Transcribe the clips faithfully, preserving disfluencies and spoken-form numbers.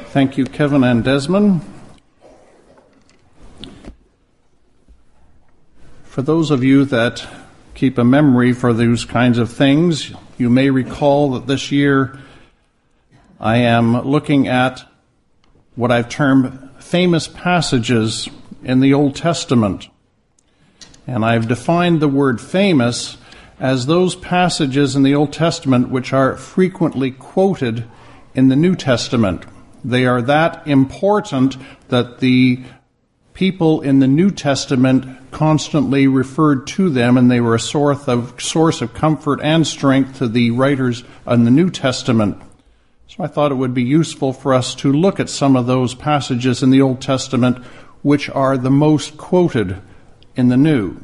Thank you, Kevin and Desmond. For those of you that keep a memory for those kinds of things, you may recall that this year I am looking at what I've termed famous passages in the Old Testament. And I've defined the word famous as those passages in the Old Testament which are frequently quoted in the New Testament. They are that important that the people in the New Testament constantly referred to them, and they were a source of, source of comfort and strength to the writers in the New Testament. So I thought it would be useful for us to look at some of those passages in the Old Testament which are the most quoted in the New.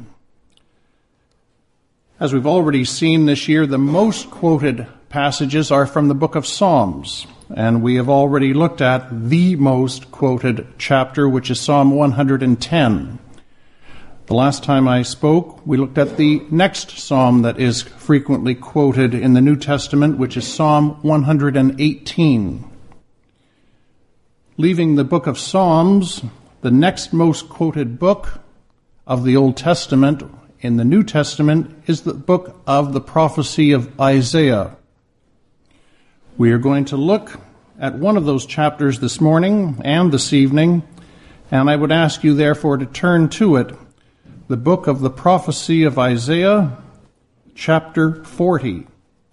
As we've already seen this year, the most quoted passages are from the book of Psalms, and we have already looked at the most quoted chapter, which is Psalm one hundred ten. The last time I spoke, we looked at the next psalm that is frequently quoted in the New Testament, which is Psalm one hundred eighteen. Leaving the book of Psalms, the next most quoted book of the Old Testament in the New Testament is the book of the prophecy of Isaiah. We are going to look at one of those chapters this morning and this evening, and I would ask you therefore to turn to it, the book of the prophecy of Isaiah, chapter forty.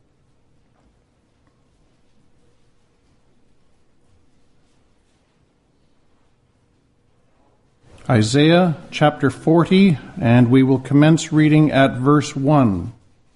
Isaiah chapter forty, and we will commence reading at verse one.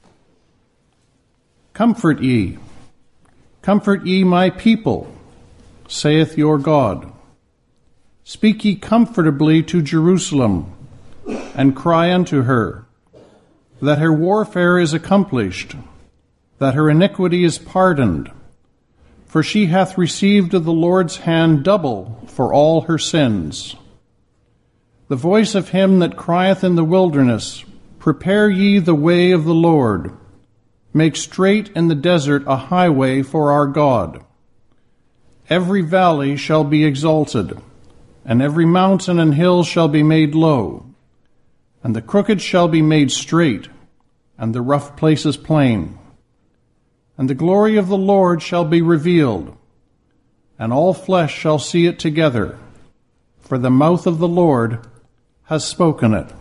Comfort ye, comfort ye my people, saith your God. Speak ye comfortably to Jerusalem, and cry unto her, that her warfare is accomplished, that her iniquity is pardoned. For she hath received of the Lord's hand double for all her sins. The voice of him that crieth in the wilderness, prepare ye the way of the Lord. Make straight in the desert a highway for our God. Every valley shall be exalted, and every mountain and hill shall be made low. And the crooked shall be made straight, and the rough places plain. And the glory of the Lord shall be revealed, and all flesh shall see it together, for the mouth of the Lord has spoken it.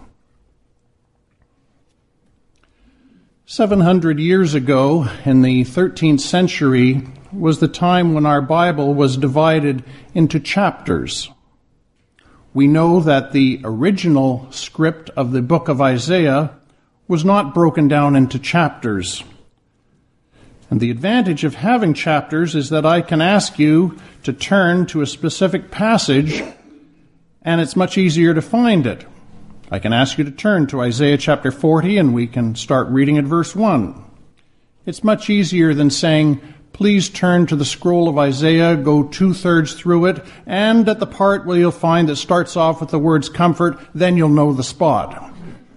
Seven hundred years ago, in the thirteenth century, was the time when our Bible was divided into chapters. We know that the original script of the book of Isaiah was not broken down into chapters. And the advantage of having chapters is that I can ask you to turn to a specific passage, and it's much easier to find it. I can ask you to turn to Isaiah chapter forty, and we can start reading at verse one. It's much easier than saying, please turn to the scroll of Isaiah, go two-thirds through it, and at the part where you'll find that starts off with the words comfort, then you'll know the spot.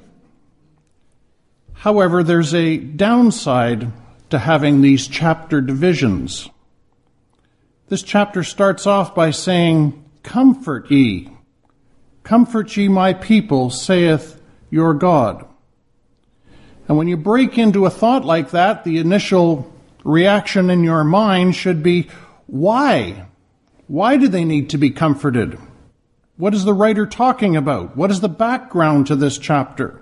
However, there's a downside to having these chapter divisions. This chapter starts off by saying, comfort ye. Comfort ye my people, saith your God. And when you break into a thought like that, the initial reaction in your mind should be, why? Why do they need to be comforted? What is the writer talking about? What is the background to this chapter?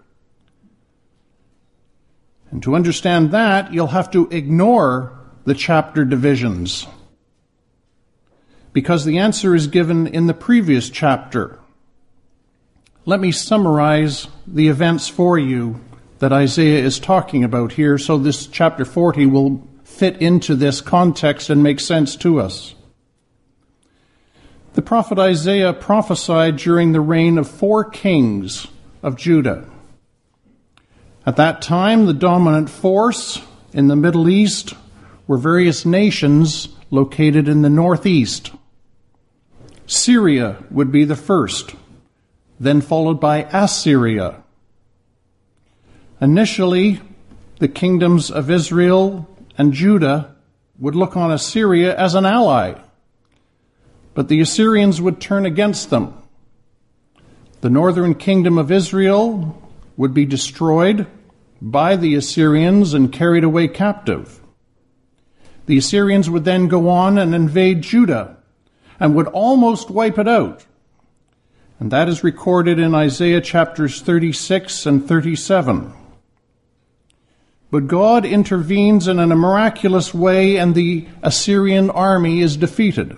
And to understand that, you'll have to ignore the chapter divisions, because the answer is given in the previous chapter. Let me summarize the events for you that Isaiah is talking about here, so this chapter forty will fit into this context and make sense to us. The prophet Isaiah prophesied during the reign of four kings of Judah. At that time, the dominant force in the Middle East were various nations located in the northeast. Syria would be the first, then followed by Assyria. Initially, the kingdoms of Israel and Judah would look on Assyria as an ally. but the Assyrians would turn against them. The northern kingdom of Israel would be destroyed by the Assyrians and carried away captive. The Assyrians would then go on and invade Judah and would almost wipe it out. And that is recorded in Isaiah chapters thirty-six and thirty-seven. But God intervenes in a miraculous way, and the Assyrian army is defeated.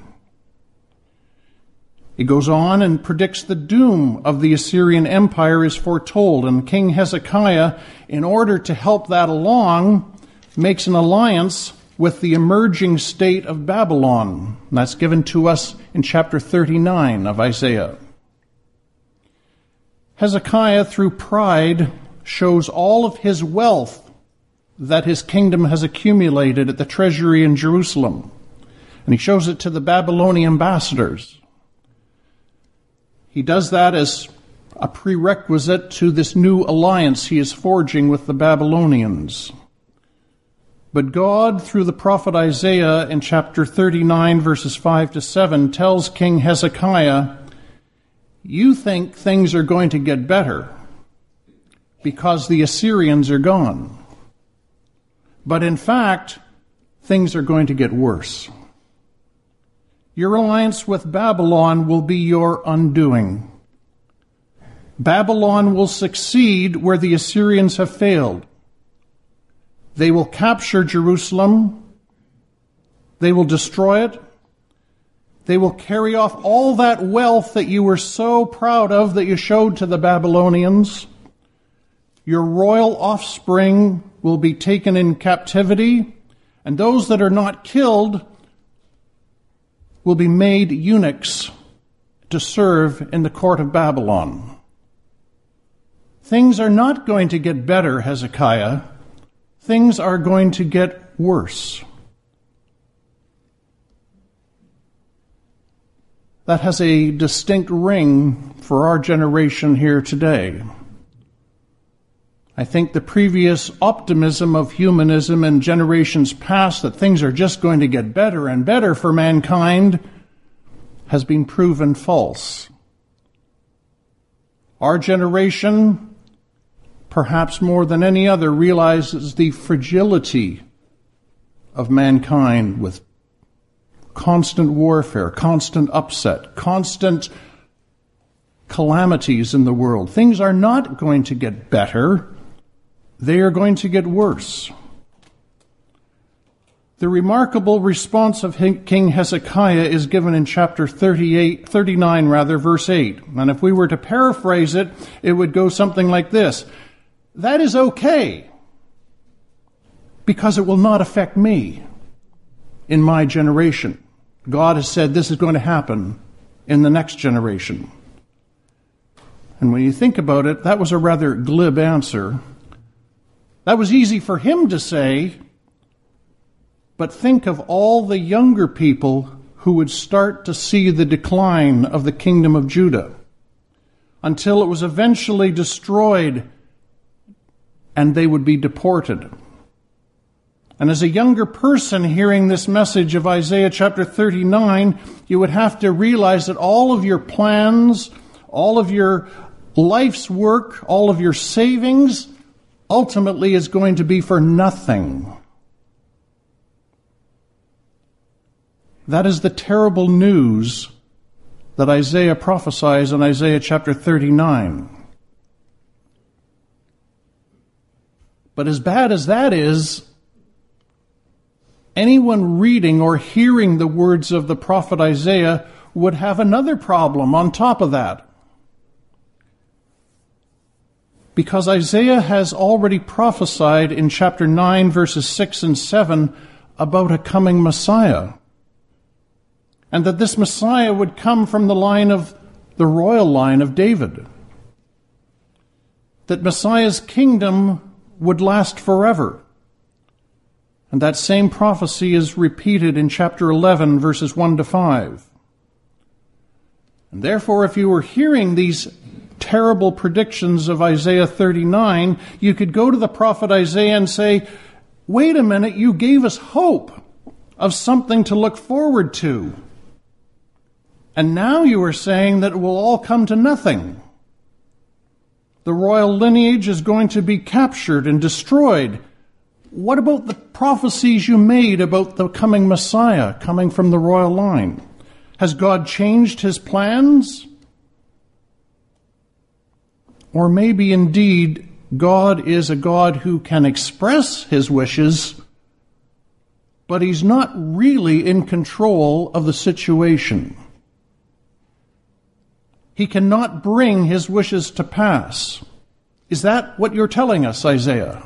It goes on and predicts the doom of the Assyrian Empire is foretold, and King Hezekiah, in order to help that along, makes an alliance with the emerging state of Babylon. And that's given to us in chapter thirty-nine of Isaiah. Hezekiah, through pride, shows all of his wealth that his kingdom has accumulated at the treasury in Jerusalem. And he shows it to the Babylonian ambassadors. He does that as a prerequisite to this new alliance he is forging with the Babylonians. But God, through the prophet Isaiah in chapter thirty-nine, verses five to seven, tells King Hezekiah, you think things are going to get better because the Assyrians are gone. But in fact, things are going to get worse. Your alliance with Babylon will be your undoing. Babylon will succeed where the Assyrians have failed. They will capture Jerusalem. They will destroy it. They will carry off all that wealth that you were so proud of that you showed to the Babylonians. Your royal offspring will be taken in captivity, and those that are not killed will be made eunuchs to serve in the court of Babylon. Things are not going to get better, Hezekiah. Things are going to get worse. That has a distinct ring for our generation here today. I think the previous optimism of humanism in generations past that things are just going to get better and better for mankind has been proven false. Our generation, perhaps more than any other, realizes the fragility of mankind with constant warfare, constant upset, constant calamities in the world. Things are not going to get better. They are going to get worse. The remarkable response of King Hezekiah is given in chapter thirty-eight, thirty-nine, rather, verse eight. And if we were to paraphrase it, it would go something like this. That is okay, because it will not affect me in my generation. God has said this is going to happen in the next generation. And when you think about it, that was a rather glib answer. That was easy for him to say, but think of all the younger people who would start to see the decline of the kingdom of Judah until it was eventually destroyed and they would be deported. And as a younger person hearing this message of Isaiah chapter thirty-nine, you would have to realize that all of your plans, all of your life's work, all of your savings, ultimately is going to be for nothing. That is the terrible news that Isaiah prophesies in Isaiah chapter thirty-nine. But as bad as that is, anyone reading or hearing the words of the prophet Isaiah would have another problem on top of that. Because Isaiah has already prophesied in chapter nine, verses six and seven, about a coming Messiah. And that this Messiah would come from the line of the royal line of David. That Messiah's kingdom would last forever. And that same prophecy is repeated in chapter eleven, verses one to five. And therefore, if you were hearing these terrible predictions of Isaiah thirty-nine, you could go to the prophet Isaiah and say, wait a minute, you gave us hope of something to look forward to. And now you are saying that it will all come to nothing. The royal lineage is going to be captured and destroyed. What about the prophecies you made about the coming Messiah coming from the royal line? Has God changed his plans? Or maybe indeed God is a God who can express his wishes, but he's not really in control of the situation. He cannot bring his wishes to pass. Is that what you're telling us, Isaiah?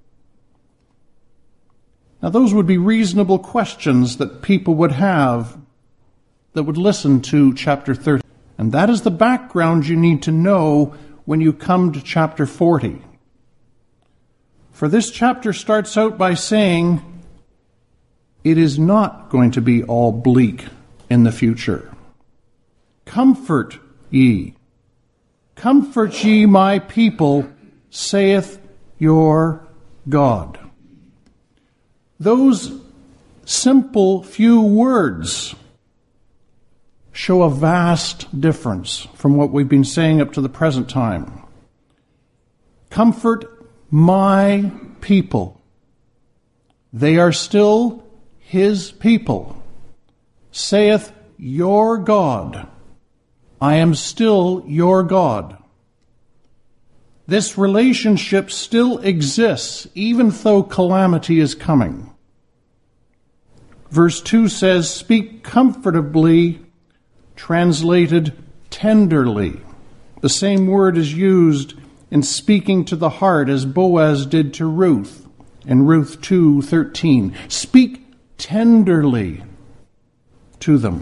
Now, those would be reasonable questions that people would have that would listen to chapter thirty. And that is the background you need to know when you come to chapter forty. For this chapter starts out by saying, it is not going to be all bleak in the future. Comfort ye. Comfort ye my people, saith your God. Those simple few words show a vast difference from what we've been saying up to the present time. Comfort my people. They are still his people. Saith your God. I am still your God. This relationship still exists, even though calamity is coming. Verse two says, speak comfortably, translated tenderly. The same word is used in speaking to the heart as Boaz did to Ruth in Ruth two thirteen. Speak tenderly to them.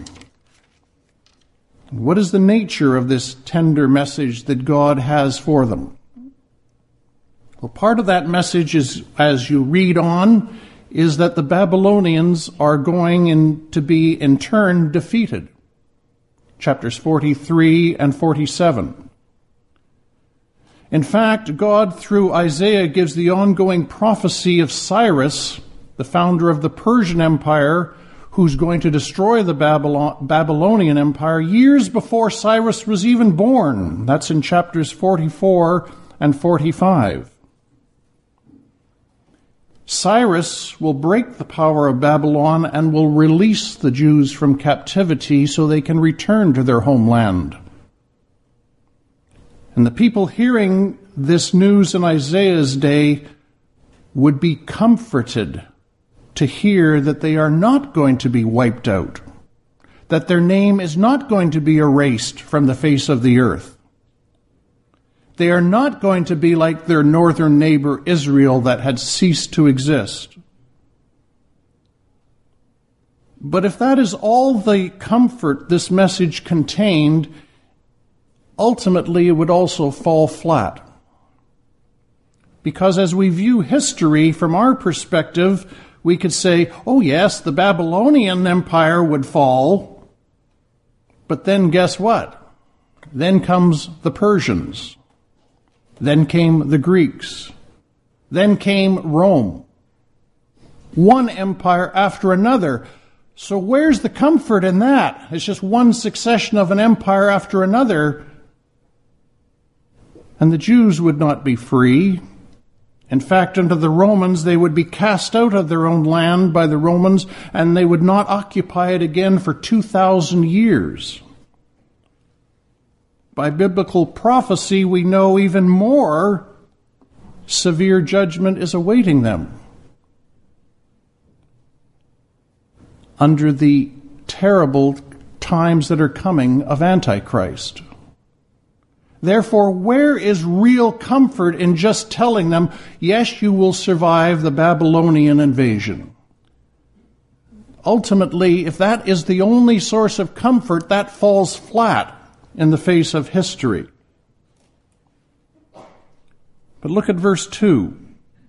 What is the nature of this tender message that God has for them? Well, part of that message is, as you read on, is that the Babylonians are going in to be in turn defeated. Chapters forty-three and forty-seven. In fact, God, through Isaiah, gives the ongoing prophecy of Cyrus, the founder of the Persian Empire, who's going to destroy the Babylon- Babylonian Empire years before Cyrus was even born. That's in chapters forty-four and forty-five. Cyrus will break the power of Babylon and will release the Jews from captivity so they can return to their homeland. And the people hearing this news in Isaiah's day would be comforted to hear that they are not going to be wiped out, that their name is not going to be erased from the face of the earth. They are not going to be like their northern neighbor Israel that had ceased to exist. But if that is all the comfort this message contained, ultimately it would also fall flat. Because as we view history from our perspective, we could say, oh yes, the Babylonian Empire would fall, but then guess what? Then comes the Persians. Then came the Greeks. Then came Rome. One empire after another. So where's the comfort in that? It's just one succession of an empire after another. And the Jews would not be free. In fact, under the Romans, they would be cast out of their own land by the Romans, and they would not occupy it again for two thousand years. By biblical prophecy, we know even more severe judgment is awaiting them under the terrible times that are coming of Antichrist. Therefore, where is real comfort in just telling them, yes, you will survive the Babylonian invasion? Ultimately, if that is the only source of comfort, that falls flat in the face of history. But look at verse two.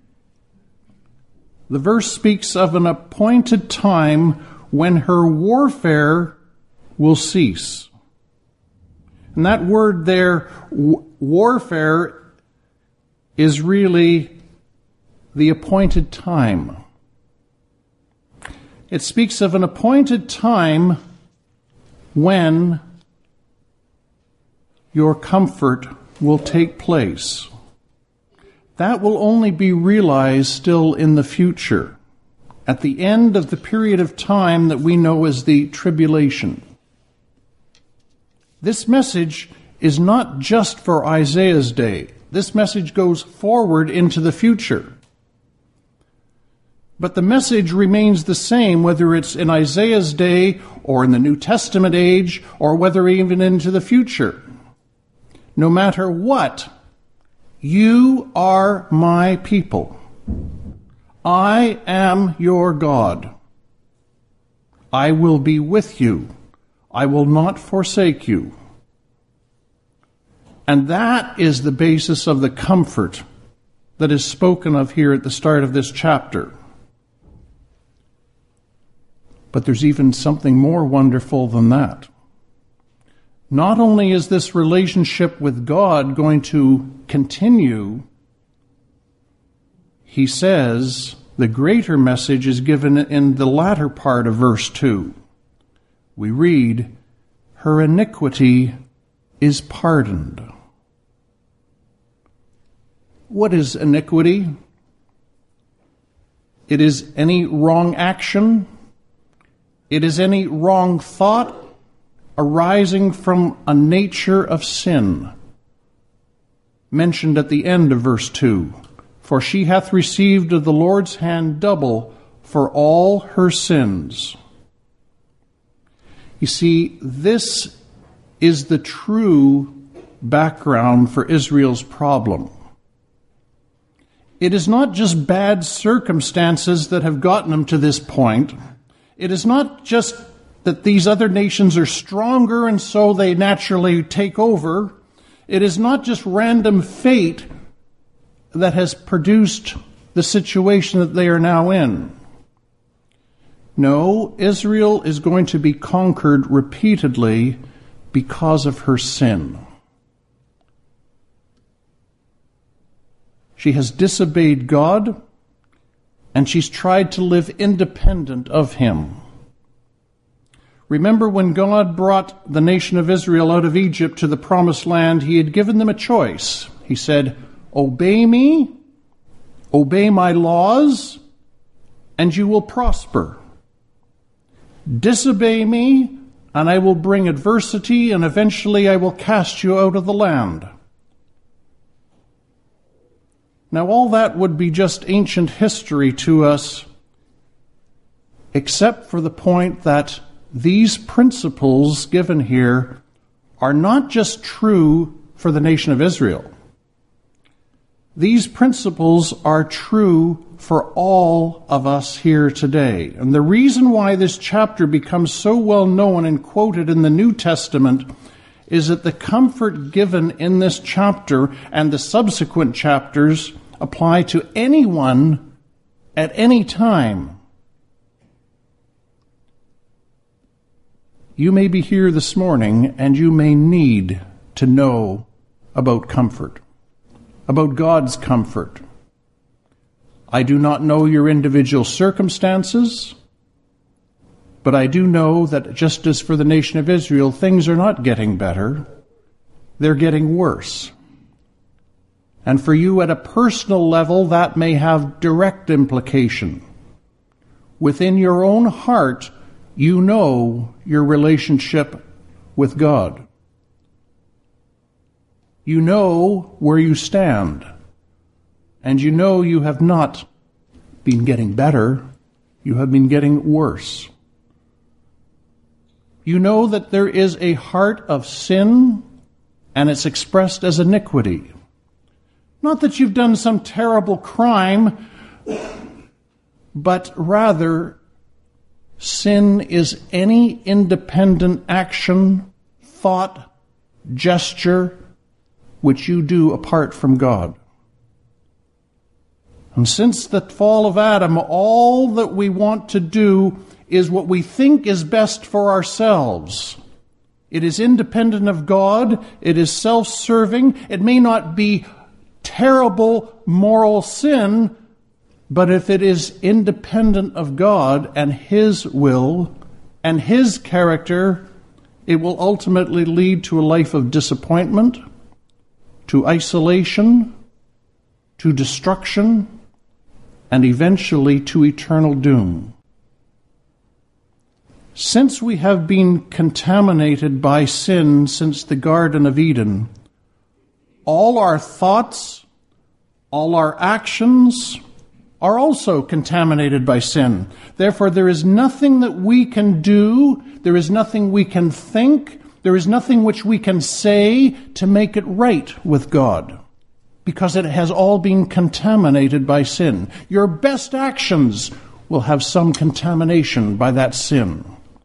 The verse speaks of an appointed time when her warfare will cease. And that word there, warfare, is really the appointed time. It speaks of an appointed time when your comfort will take place. That will only be realized still in the future, at the end of the period of time that we know as the tribulation. This message is not just for Isaiah's day. This message goes forward into the future. But the message remains the same, whether it's in Isaiah's day or in the New Testament age, or whether even into the future. No matter what, you are my people. I am your God. I will be with you. I will not forsake you. And that is the basis of the comfort that is spoken of here at the start of this chapter. But there's even something more wonderful than that. Not only is this relationship with God going to continue, he says the greater message is given in the latter part of verse two. We read, her iniquity is pardoned. What is iniquity? It is any wrong action. It is any wrong thought arising from a nature of sin, mentioned at the end of verse two. For she hath received of the Lord's hand double for all her sins. You see, this is the true background for Israel's problem. It is not just bad circumstances that have gotten them to this point. It is not just that these other nations are stronger and so they naturally take over. It is not just random fate that has produced the situation that they are now in. No, Israel is going to be conquered repeatedly because of her sin. She has disobeyed God, and she's tried to live independent of him. Remember when God brought the nation of Israel out of Egypt to the promised land, he had given them a choice. He said, obey me, obey my laws, and you will prosper. Disobey me, and I will bring adversity, and eventually I will cast you out of the land. Now, all that would be just ancient history to us, except for the point that these principles given here are not just true for the nation of Israel. These principles are true for all of us here today. And the reason why this chapter becomes so well known and quoted in the New Testament is that the comfort given in this chapter and the subsequent chapters apply to anyone at any time. You may be here this morning and you may need to know about comfort, about God's comfort. I do not know your individual circumstances, but I do know that just as for the nation of Israel, things are not getting better, they're getting worse. And for you at a personal level, that may have direct implication. Within your own heart, you know your relationship with God. You know where you stand. And you know you have not been getting better. You have been getting worse. You know that there is a heart of sin, and it's expressed as iniquity. Not that you've done some terrible crime, but rather sin is any independent action, thought, gesture, which you do apart from God. And since the fall of Adam, all that we want to do is what we think is best for ourselves. It is independent of God. It is self-serving. It may not be terrible moral sin, but if it is independent of God and His will and His character, It will ultimately lead to a life of disappointment, to isolation, to destruction, and eventually to eternal doom. Since we have been contaminated by sin since the Garden of Eden, all our thoughts, all our actions are also contaminated by sin. Therefore, there is nothing that we can do, there is nothing we can think, there is nothing which we can say to make it right with God, because it has all been contaminated by sin. Your best actions will have some contamination by that sin.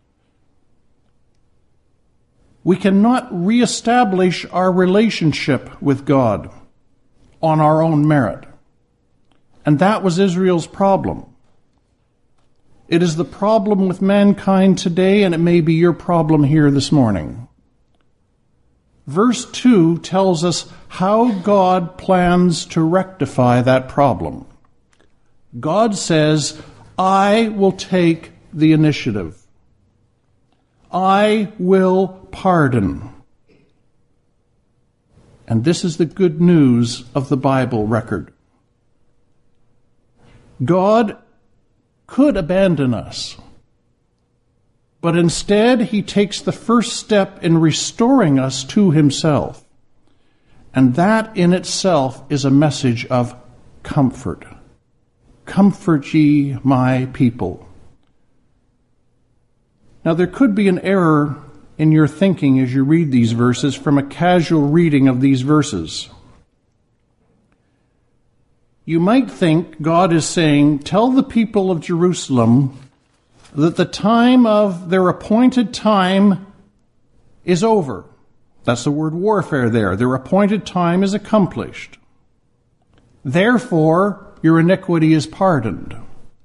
We cannot reestablish our relationship with God on our own merit. And that was Israel's problem. It is the problem with mankind today, and it may be your problem here this morning. Verse two tells us how God plans to rectify that problem. God says, I will take the initiative. I will pardon. And this is the good news of the Bible record. God could abandon us, but instead he takes the first step in restoring us to himself. And that in itself is a message of comfort. Comfort ye my people. Now, there could be an error in your thinking as you read these verses from a casual reading of these verses. You might think God is saying, tell the people of Jerusalem that the time of their appointed time is over. That's the word warfare there. Their appointed time is accomplished. Therefore, your iniquity is pardoned.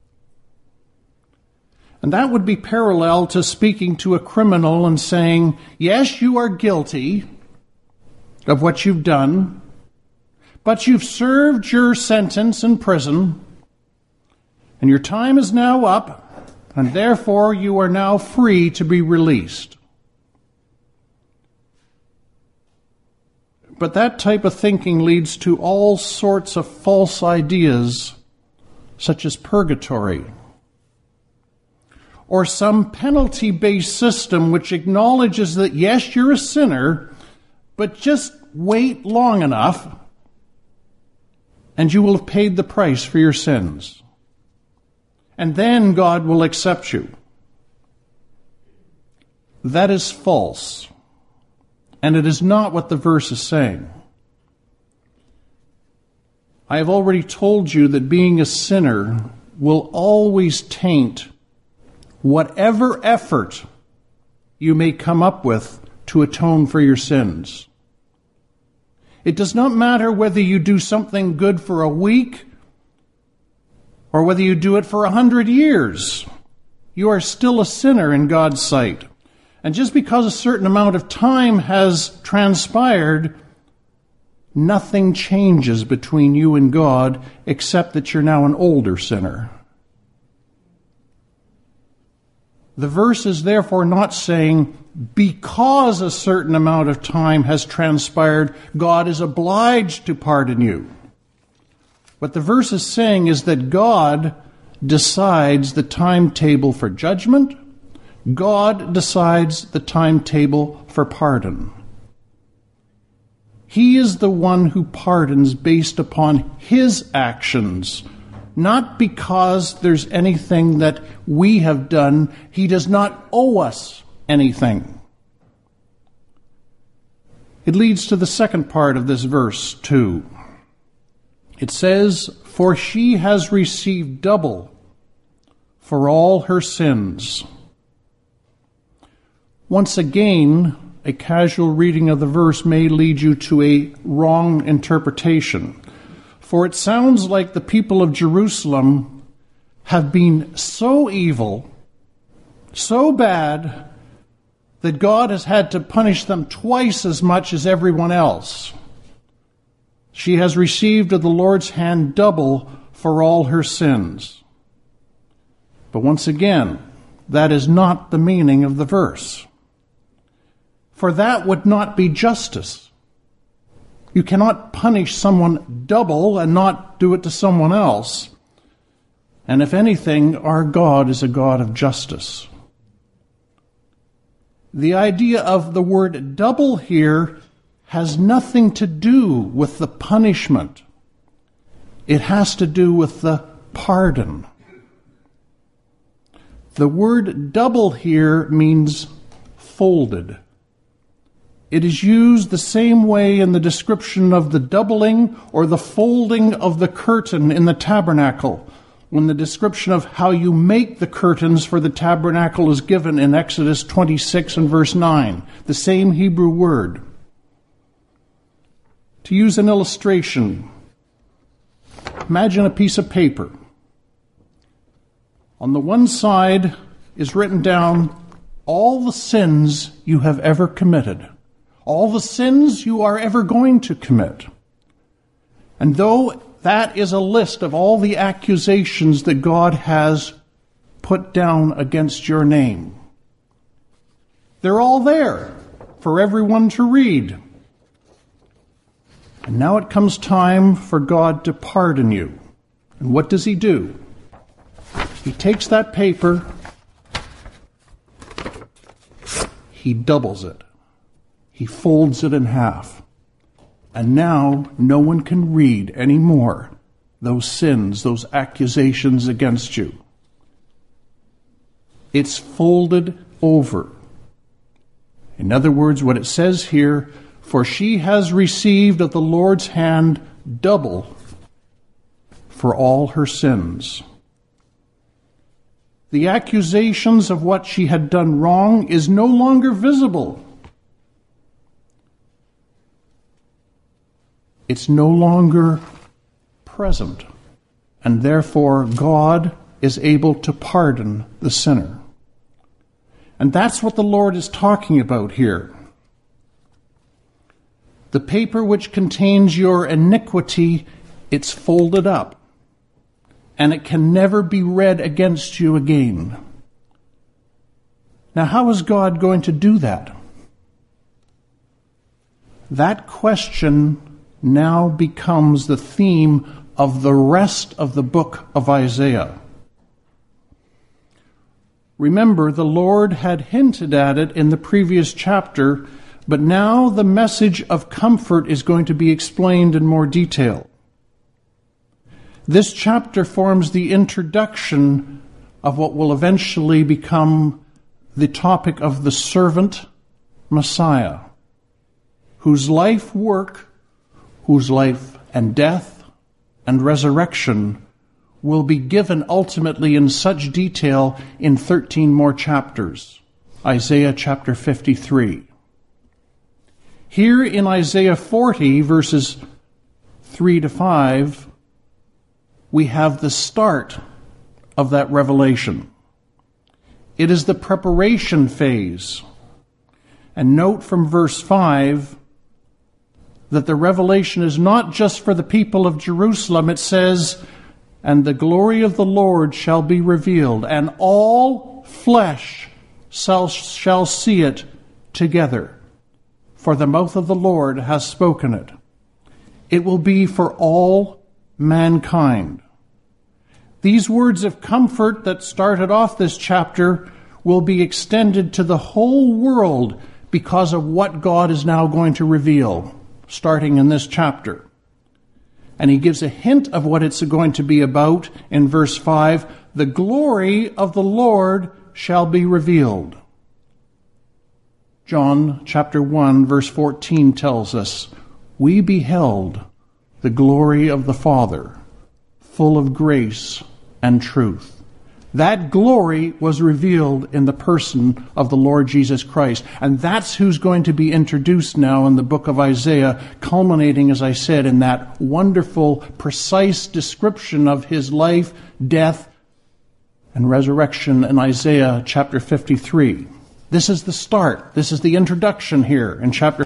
And that would be parallel to speaking to a criminal and saying, yes, you are guilty of what you've done, but you've served your sentence in prison, and your time is now up, and therefore you are now free to be released. But that type of thinking leads to all sorts of false ideas, such as purgatory, or some penalty-based system which acknowledges that, yes, you're a sinner, but just wait long enough, and you will have paid the price for your sins. And then God will accept you. That is false. And it is not what the verse is saying. I have already told you that being a sinner will always taint whatever effort you may come up with to atone for your sins. It does not matter whether you do something good for a week or whether you do it for a hundred years. You are still a sinner in God's sight. And just because a certain amount of time has transpired, nothing changes between you and God except that you're now an older sinner. The verse is therefore not saying, because a certain amount of time has transpired, God is obliged to pardon you. What the verse is saying is that God decides the timetable for judgment. God decides the timetable for pardon. He is the one who pardons based upon his actions, not because there's anything that we have done. He does not owe us anything. It leads to the second part of this verse, too. It says, for she has received double for all her sins. Once again, a casual reading of the verse may lead you to a wrong interpretation. For it sounds like the people of Jerusalem have been so evil, so bad, that God has had to punish them twice as much as everyone else. She has received of the Lord's hand double for all her sins. But once again, that is not the meaning of the verse. for that would not be justice. You cannot punish someone double and not do it to someone else. And if anything, our God is a God of justice. The idea of the word double here has nothing to do with the punishment. It has to do with the pardon. The word double here means folded. It is used the same way in the description of the doubling or the folding of the curtain in the tabernacle, when the description of how you make the curtains for the tabernacle is given in Exodus twenty-six and verse nine, the same Hebrew word. To use an illustration, imagine a piece of paper. On the one side is written down all the sins you have ever committed, all the sins you are ever going to commit. And though that is a list of all the accusations that God has put down against your name, they're all there for everyone to read. And now it comes time for God to pardon you. And what does he do? He takes that paper, he doubles it, he folds it in half. And now no one can read anymore those sins, those accusations against you. It's folded over. In other words, what it says here, for she has received of the Lord's hand double for all her sins. The accusations of what she had done wrong is no longer visible. It's no longer present, and therefore God is able to pardon the sinner. And that's what the Lord is talking about here. The paper which contains your iniquity, it's folded up, and it can never be read against you again. Now, how is God going to do that? That question now becomes the theme of the rest of the book of Isaiah. Remember, the Lord had hinted at it in the previous chapter, but now the message of comfort is going to be explained in more detail. This chapter forms the introduction of what will eventually become the topic of the servant Messiah, whose life work whose life and death and resurrection will be given ultimately in such detail in thirteen more chapters. Isaiah chapter fifty-three. Here in Isaiah forty, verses three to five, we have the start of that revelation. It is the preparation phase. And note from verse five, that the revelation is not just for the people of Jerusalem. It says, and the glory of the Lord shall be revealed, and all flesh shall, shall see it together. For the mouth of the Lord has spoken it. It will be for all mankind. These words of comfort that started off this chapter will be extended to the whole world because of what God is now going to reveal, starting in this chapter. And he gives a hint of what it's going to be about in verse five. The glory of the Lord shall be revealed. John chapter one verse fourteen tells us, we beheld the glory of the Father, full of grace and truth. That glory was revealed in the person of the Lord Jesus Christ. And that's who's going to be introduced now in the book of Isaiah, culminating, as I said, in that wonderful, precise description of his life, death, and resurrection in Isaiah chapter fifty-three. This is the start. This is the introduction here in chapter.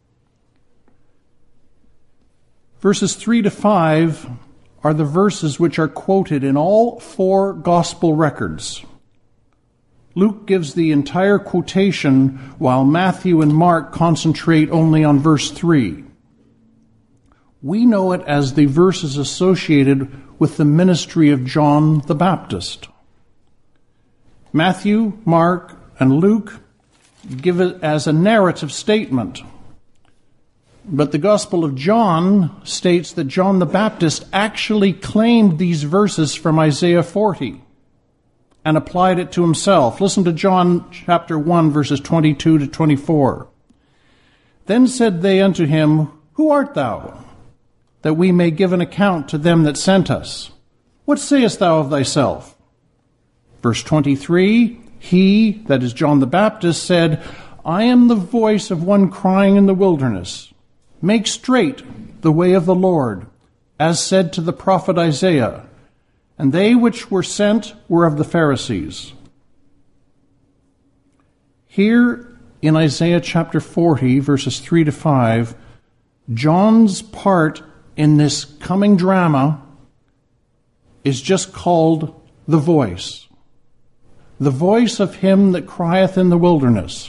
Verses three to five are the verses which are quoted in all four gospel records. Luke gives the entire quotation while Matthew and Mark concentrate only on verse three. We know it as the verses associated with the ministry of John the Baptist. Matthew, Mark, and Luke give it as a narrative statement. But the Gospel of John states that John the Baptist actually claimed these verses from Isaiah forty and applied it to himself. Listen to John chapter one, verses twenty-two to twenty-four. Then said they unto him, Who art thou? That we may give an account to them that sent us. What sayest thou of thyself? Verse twenty-three, he, that is John the Baptist, said, I am the voice of one crying in the wilderness. Make straight the way of the Lord, as said to the prophet Isaiah. And they which were sent were of the Pharisees. Here in Isaiah chapter forty, verses three to five, John's part in this coming drama is just called the voice. The voice of him that crieth in the wilderness.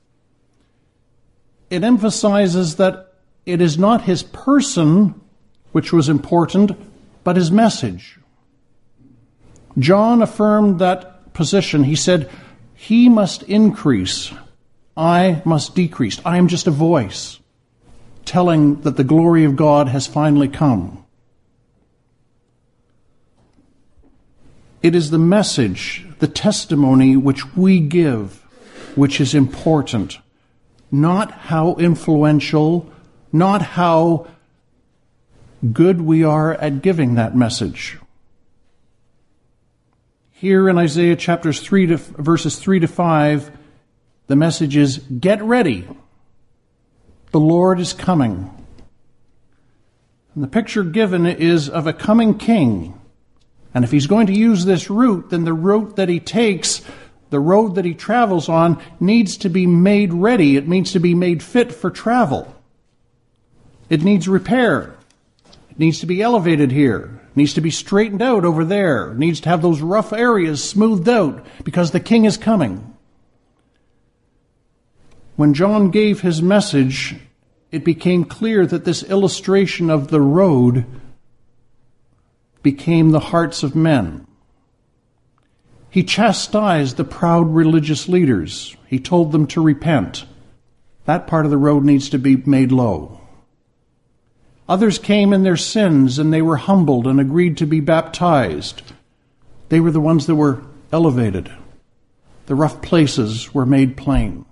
It emphasizes that it is not his person which was important, but his message. John affirmed that position. He said, he must increase, I must decrease. I am just a voice telling that the glory of God has finally come. It is the message, the testimony which we give, which is important. Not how influential, not how good we are at giving that message. Here in Isaiah chapters three to verses three to five, the message is, get ready. The Lord is coming. And the picture given is of a coming king. And if he's going to use this route, then the route that he takes, the road that he travels on, needs to be made ready. It needs to be made fit for travel. It needs repair. It needs to be elevated here. It needs to be straightened out over there. It needs to have those rough areas smoothed out because the king is coming. When John gave his message, it became clear that this illustration of the road became the hearts of men. He chastised the proud religious leaders. He told them to repent. That part of the road needs to be made low. Others came in their sins and they were humbled and agreed to be baptized. They were the ones that were elevated. The rough places were made plain.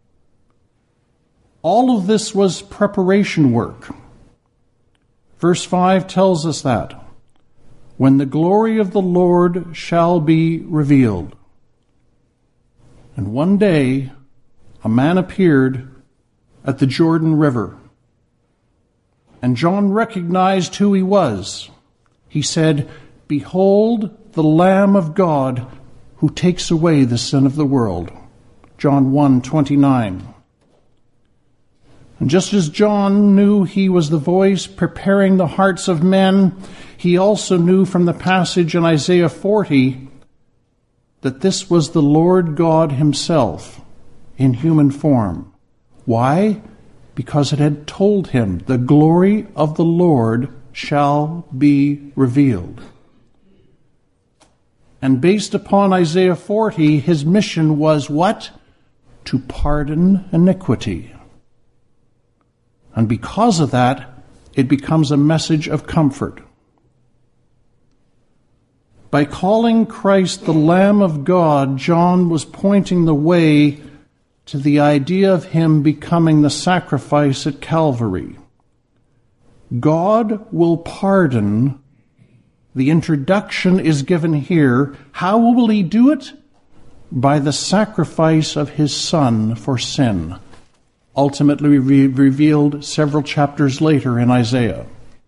All of this was preparation work. Verse five tells us that. When the glory of the Lord shall be revealed. And one day, a man appeared at the Jordan River. And John recognized who he was. He said, Behold the Lamb of God who takes away the sin of the world. John one twenty-nine. And just as John knew he was the voice preparing the hearts of men, he also knew from the passage in Isaiah forty that this was the Lord God himself in human form. Why? Because it had told him, the glory of the Lord shall be revealed. And based upon Isaiah forty, his mission was what? To pardon iniquity. And because of that, it becomes a message of comfort. By calling Christ the Lamb of God, John was pointing the way to the idea of him becoming the sacrifice at Calvary. God will pardon. The introduction is given here. How will he do it? By the sacrifice of his Son for sin, ultimately re- revealed several chapters later in Isaiah.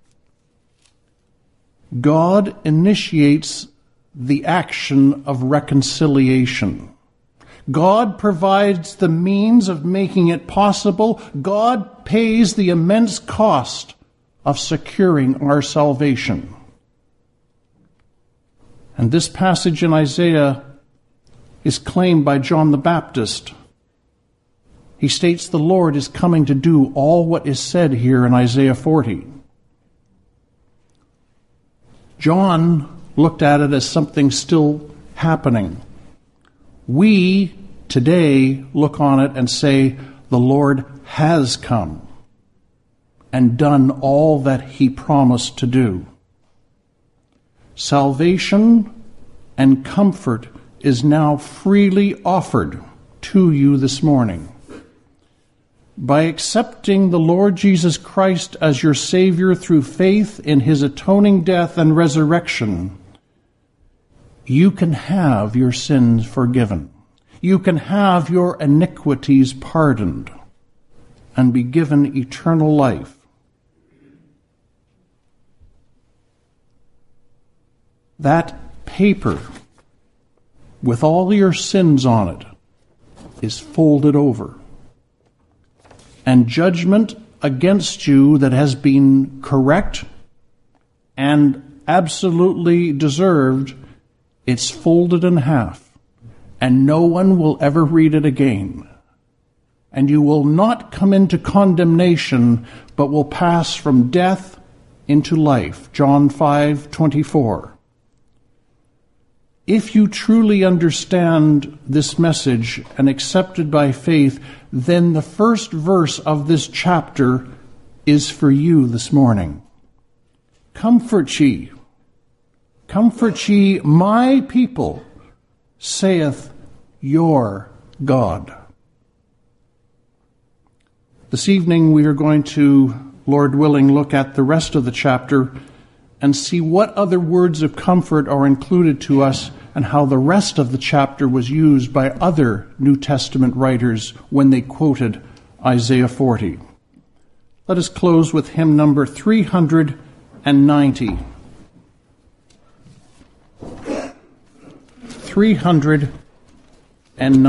God initiates the action of reconciliation. God provides the means of making it possible. God pays the immense cost of securing our salvation. And this passage in Isaiah is claimed by John the Baptist. He states the Lord is coming to do all what is said here in Isaiah forty. John looked at it as something still happening. We today look on it and say, the Lord has come and done all that he promised to do. Salvation and comfort is now freely offered to you this morning. By accepting the Lord Jesus Christ as your Savior through faith in his atoning death and resurrection, you can have your sins forgiven. You can have your iniquities pardoned and be given eternal life. That paper with all your sins on it is folded over. And judgment against you that has been correct and absolutely deserved, it's folded in half, and no one will ever read it again. And you will not come into condemnation, but will pass from death into life. John five twenty-four. If you truly understand this message and accept it by faith, then the first verse of this chapter is for you this morning. Comfort ye, comfort ye my people, saith your God. This evening we are going to, Lord willing, look at the rest of the chapter and see what other words of comfort are included to us and how the rest of the chapter was used by other New Testament writers when they quoted Isaiah forty. Let us close with hymn number three hundred ninety. three hundred ninety.